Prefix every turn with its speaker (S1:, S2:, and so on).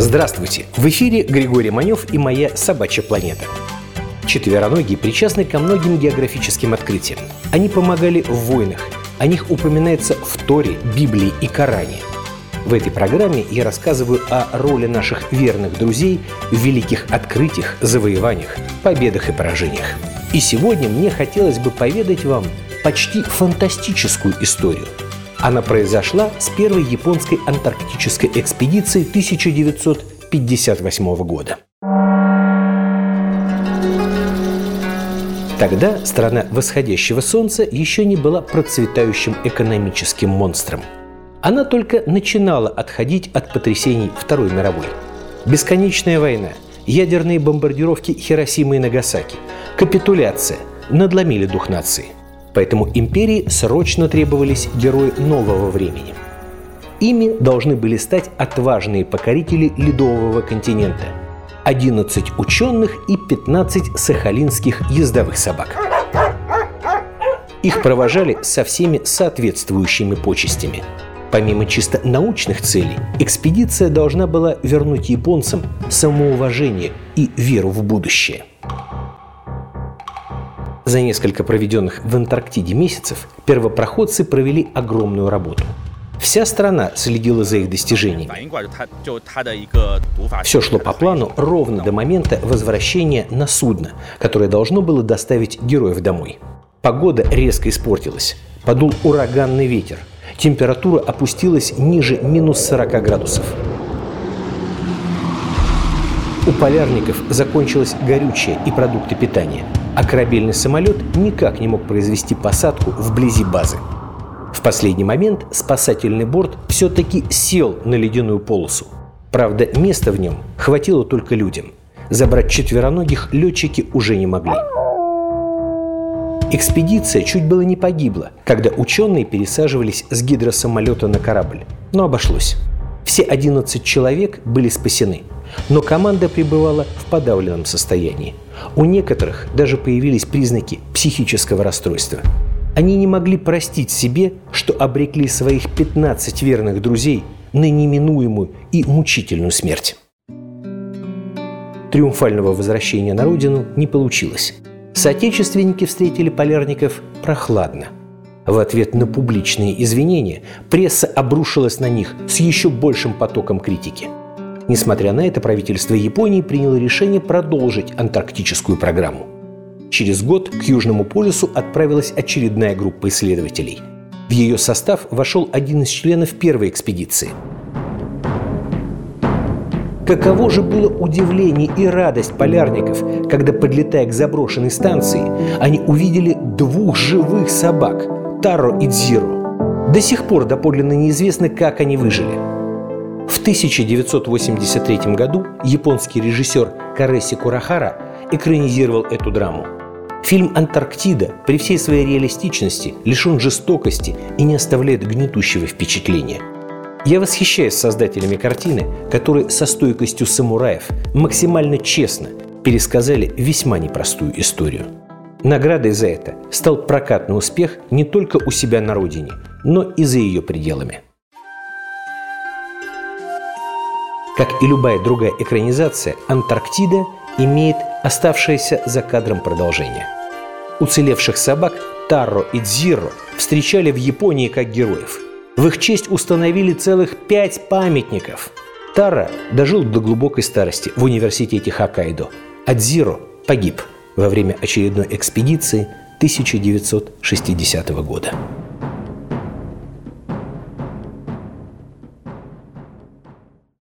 S1: Здравствуйте! В эфире Григорий Манев и «Моя собачья планета». Четвероногие причастны ко многим географическим открытиям. Они помогали в войнах. О них упоминается в Торе, Библии и Коране. В этой программе я рассказываю о роли наших верных друзей в великих открытиях, завоеваниях, победах и поражениях. И сегодня мне хотелось бы поведать вам почти фантастическую историю. Она произошла с первой японской антарктической экспедиции 1958 года. Тогда страна восходящего солнца еще не была процветающим экономическим монстром. Она только начинала отходить от потрясений Второй мировой. Бесконечная война, ядерные бомбардировки Хиросимы и Нагасаки, капитуляция надломили дух нации. Поэтому империи срочно требовались герои нового времени. Ими должны были стать отважные покорители ледового континента. 11 ученых и 15 сахалинских ездовых собак. Их провожали со всеми соответствующими почестями. Помимо чисто научных целей, экспедиция должна была вернуть японцам самоуважение и веру в будущее. За несколько проведенных в Антарктиде месяцев первопроходцы провели огромную работу. Вся страна следила за их достижениями. Все шло по плану ровно до момента возвращения на судно, которое должно было доставить героев домой. Погода резко испортилась. Подул ураганный ветер. Температура опустилась ниже минус 40 градусов. У полярников закончилось горючее и продукты питания, а корабельный самолет никак не мог произвести посадку вблизи базы. В последний момент спасательный борт все-таки сел на ледяную полосу. Правда, места в нем хватило только людям. Забрать четвероногих летчики уже не могли. Экспедиция чуть было не погибла, когда ученые пересаживались с гидросамолета на корабль. Но обошлось. Все 11 человек были спасены. Но команда пребывала в подавленном состоянии. У некоторых даже появились признаки психического расстройства. Они не могли простить себе, что обрекли своих 15 верных друзей на неминуемую и мучительную смерть. Триумфального возвращения на родину не получилось. Соотечественники встретили полярников прохладно. В ответ на публичные извинения пресса обрушилась на них с еще большим потоком критики. Несмотря на это, правительство Японии приняло решение продолжить антарктическую программу. Через год к Южному полюсу отправилась очередная группа исследователей. В ее состав вошел один из членов первой экспедиции. Каково же было удивление и радость полярников, когда, подлетая к заброшенной станции, они увидели 2 живых собак – Таро и Дзиро. До сих пор доподлинно неизвестно, как они выжили. В 1983 году японский режиссер Кареси Курахара экранизировал эту драму. Фильм «Антарктида» при всей своей реалистичности лишен жестокости и не оставляет гнетущего впечатления. Я восхищаюсь создателями картины, которые со стойкостью самураев максимально честно пересказали весьма непростую историю. Наградой за это стал прокатный успех не только у себя на родине, но и за ее пределами. Как и любая другая экранизация, «Антарктида» имеет оставшееся за кадром продолжение. Уцелевших собак Таро и Дзиро встречали в Японии как героев. В их честь установили целых 5 памятников. Таро дожил до глубокой старости в университете Хоккайдо, а Дзиро погиб во время очередной экспедиции 1960 года.